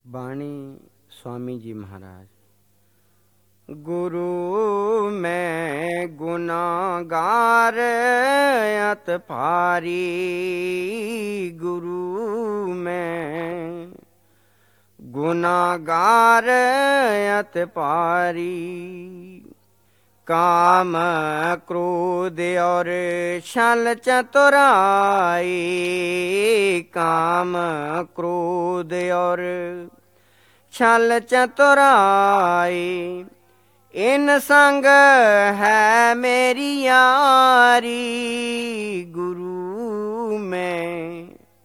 ਬਾਣੀ स्वामी जी महाराज। गुरु मैं गुनागार अत भारी, गुरु मैं गुनागार अत भारी। काम क्रोध और छल चतुराई, काम क्रोध और छल चतुराई। इन संग है मेरी यारी, गुरु मैं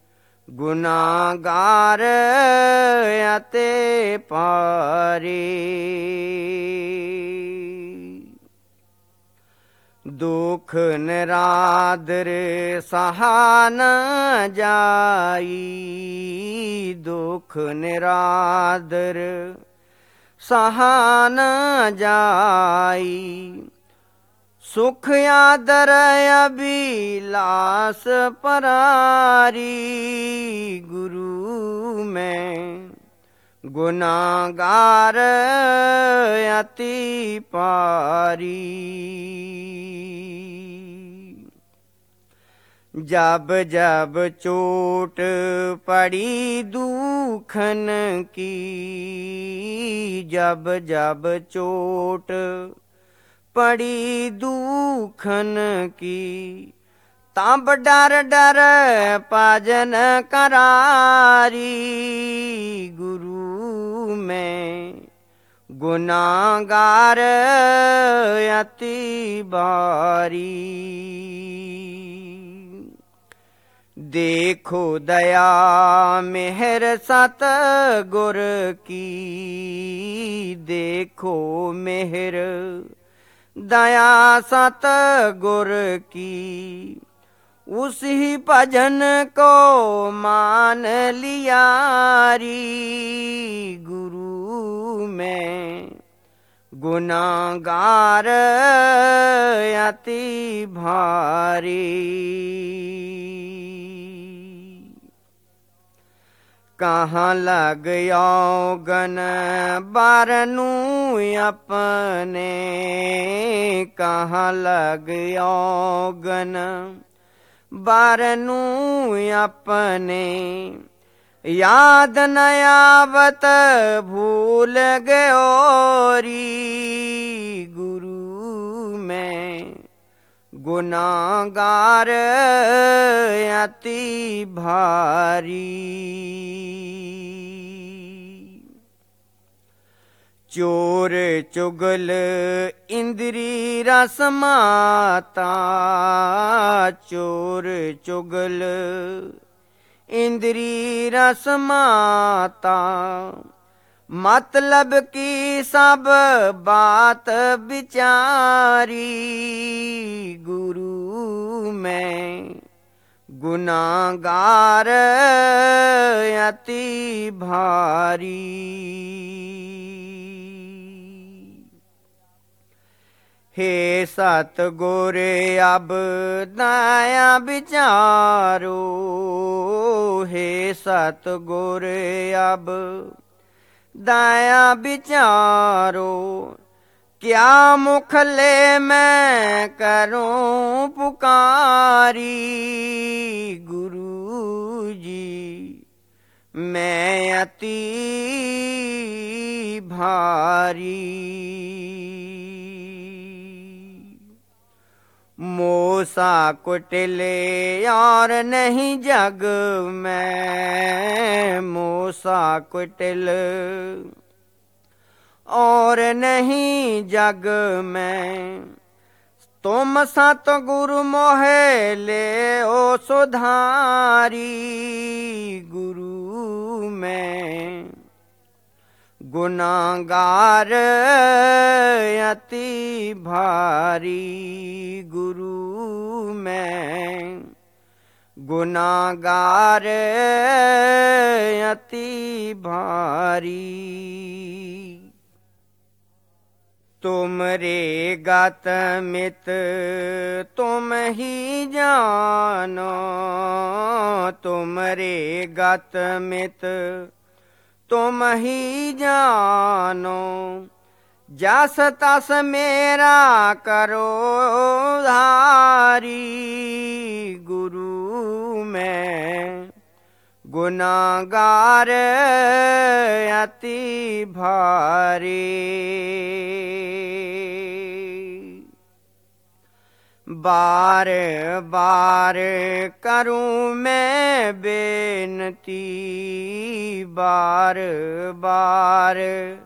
गुनागार अते पारी। दुख निरादर सहा न जाई, दुख निरादर सहा न जाई। सुख आदर अभिलाष परारी, गुरु मैं गुनागार अति पारी। जब जब चोट पड़ी दुखन की, जब जब चोट पड़ी दुखन की। तब डर डर भजन करारी, गुरु मैं गुनागार अति बारी। देखो दया मेहर सत गुर की, देखो मेहर दया सत गुर की। उसी भजन को मान लियारी, गुरु मैं गुनागार अति भारी। कहाँ लग यौगन बारनू अपने, कहाँ लग यौगन बारनू अपने। याद न आवत भूल गयोरी, गुरु मैं गुनागार अति भारी। चोर चुगल इंद्री रस माता, चोर चुगल इंद्री रस माता। मतलब की सब बात विचारी, गुरु मैं गुनागार अति भारी। हे सतगुर अब दया विचारो, हे सतगुर अब दया विचारो। क्या मुख ले मैं करूं पुकारी, गुरु जी मैं अति भारी। मोसा कुटिले और नहीं जग में, मोसा कुटिल और नहीं जग में। तुम सत गुरु मोहे ले ओ सुधारी, गुरु मैं गुनागार अति भारी, गुरु मैं गुनागार अति भारी। तुमरे गत मित तुम ही जानो, तुमरे गत मित तुम ही जानो। जस तस मेरा करो धारी, गुरु मैं गुनाहगार अति भारी। बार बार करूं मैं बेनती, बार बार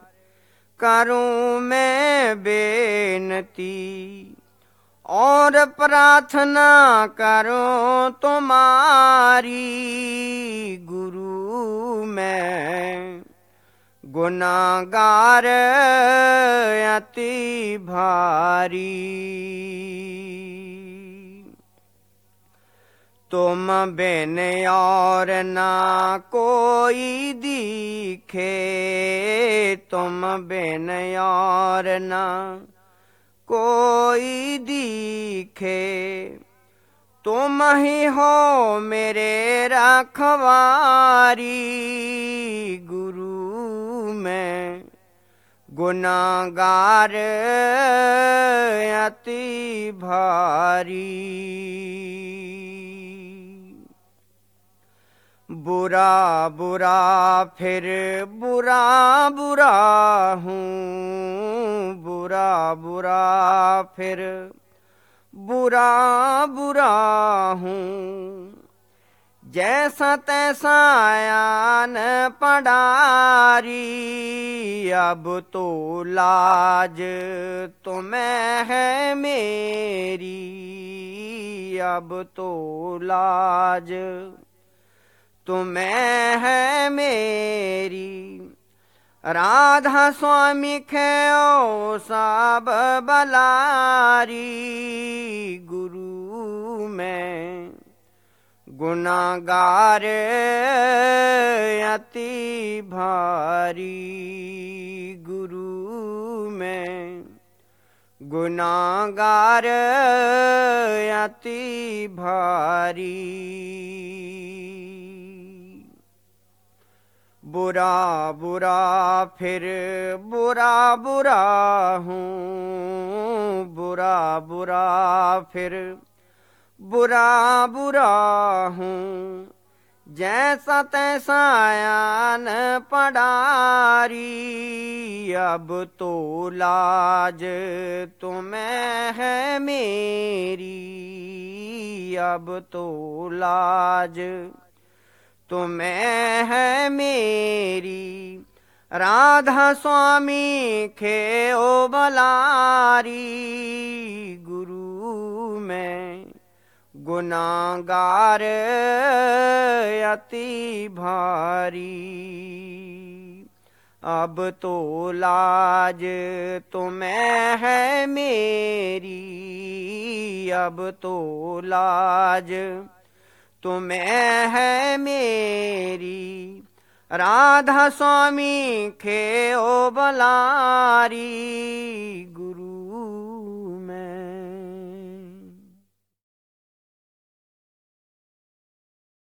करूं मैं बेनती, और प्रार्थना करूं तुम्हारी, गुरु मैं गुनाहगार अति भारी। तुम बिन और ना कोई दिखे, तुम बिन और ना कोई दिखे, तुम ही हो मेरे रखवारी, गुरु मैं गुनाहगार अति भारी। बुरा बुरा फिर बुरा बुरा हूँ, बुरा बुरा फिर बुरा बुरा हूँ। जैसा तैसा आयान पड़ारी, अब तो लाज तुम्हें है मेरी, अब तो लाज तुम्हें है मेरी। राधा स्वामी खेओ सब बलारी, गुरु मैं गुनाहगार अति भारी, गुरु मैं गुनाहगार अति भारी। बुरा बुरा फिर बुरा बुरा हूँ, बुरा बुरा फिर बुरा बुरा हूँ। जैसा तैसा आयान पड़ारी, अब तो लाज तुम्हें है मेरी, अब तो लाज तुम्हें है मेरी। राधा स्वामी खेओ बलारी, गुरु मैं गुनाहगार अति भारी। अब तो लाज तुम्हें है मेरी, अब तो लाज तुम्हें है मेरी। राधा स्वामी खेओ बलारी,